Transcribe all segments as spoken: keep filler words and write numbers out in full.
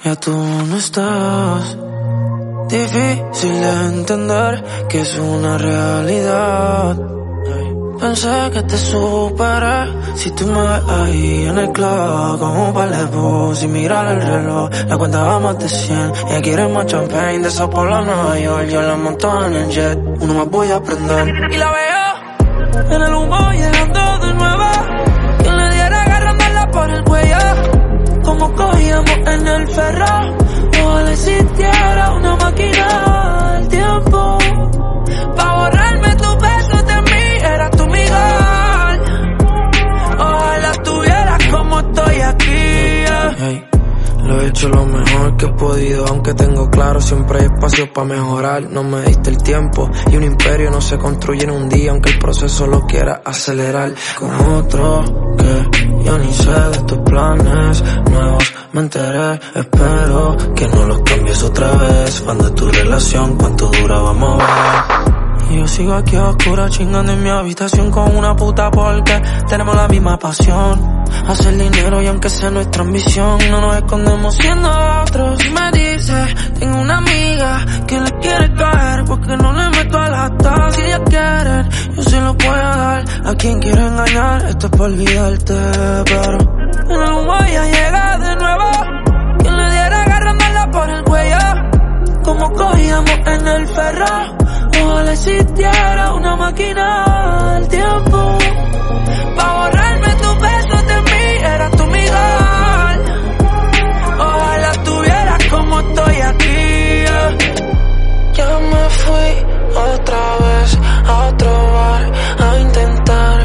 Ya tú no estás. Difícil de entender que es una realidad. Pensé que te superé. Si tú me ves ahí en el club con un par de bus y mirar el reloj, la cuenta va más de cien. Ella quiere más champagne, de eso por la Nueva York. Yo la monto en el jet, uno más voy a aprender. Y la veo en el humo llegando de nuevo. Quien le diera agarrándola por el cuello, como cogíamos en el ferro. Ojalá existiera una máquina del tiempo pa' borrarme tus besos de mí. Era tu Miguel. Ojalá estuvieras como estoy aquí, yeah. Hey, lo he hecho lo mejor que he podido, aunque tengo claro siempre hay espacio para mejorar. No me diste el tiempo y un imperio no se construye en un día, aunque el proceso lo quiera acelerar. Con otro que yo ni sé de tus planes nuevos, me enteré. Espero que no los cambies otra vez. Fan de tu relación, cuánto dura, vamos a ver. Y yo sigo aquí a oscuras chingando en mi habitación con una puta porque tenemos la misma pasión. Hacer dinero y aunque sea nuestra ambición, no nos escondemos siendo otros. Y me dice, tengo una amiga que le quiere caer porque no le meto a la taza. Si ella quiere, yo se lo puedo dar a quien quiere engañar. Esto es para olvidarte, pero en el humo ya llega de nuevo. Quien le diera agarrándola por el cuello, como cogíamos en el ferro. Ojalá existiera una máquina del tiempo pa' borrarme tus besos de mí. Era tu Miguel. Ojalá estuvieras como estoy aquí, yeah. Ya me fui otra vez a otro bar a intentar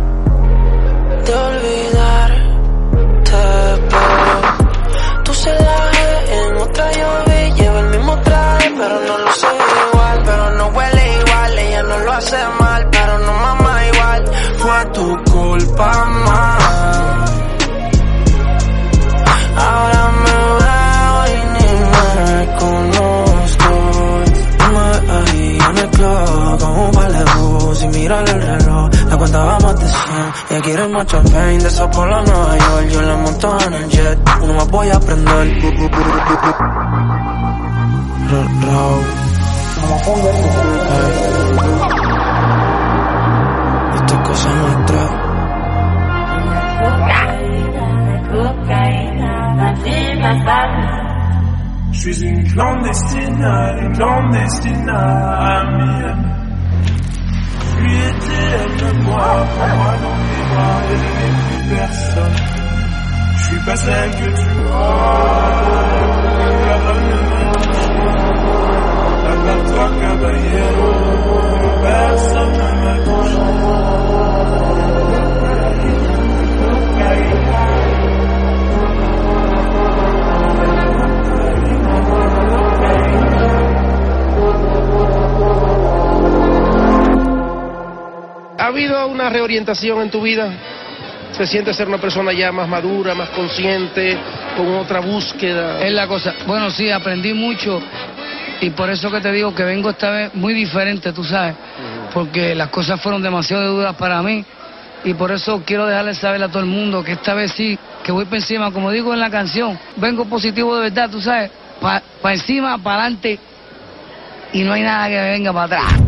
de olvidarte, pero tu celaje en otra yo vi. Llevo el mismo traje, pero no lo sé igual. Pero no huele igual, ella no lo hace mal, pero no mama igual. Fue tu culpa más. Ahora me veo y ni me reconozco. Me ahí en el club con un par de bus y mirar el reloj, la cuenta va más de cien. Ella quiere más champagne, de eso por la Nueva York. Yo la monto en el jet, uno más voy a aprender. Raw. Esto es cosa nuestra. Je suis une clandestine, une clandestine amie. Je lui étais, elle me voit, prends-moi dans mes bras, elle n'est plus personne. Je suis pas celle que tu vois. Toi, caballero, personne ne m'a touché. ¿Ha habido una reorientación en tu vida? ¿Se siente ser una persona ya más madura, más consciente, con otra búsqueda? Es la cosa. Bueno, sí, aprendí mucho. Y por eso que te digo que vengo esta vez muy diferente, tú sabes, porque las cosas fueron demasiado duras para mí y por eso quiero dejarle saber a todo el mundo que esta vez sí, que voy para encima, como digo en la canción, vengo positivo de verdad, tú sabes, para pa encima, para adelante y no hay nada que me venga para atrás.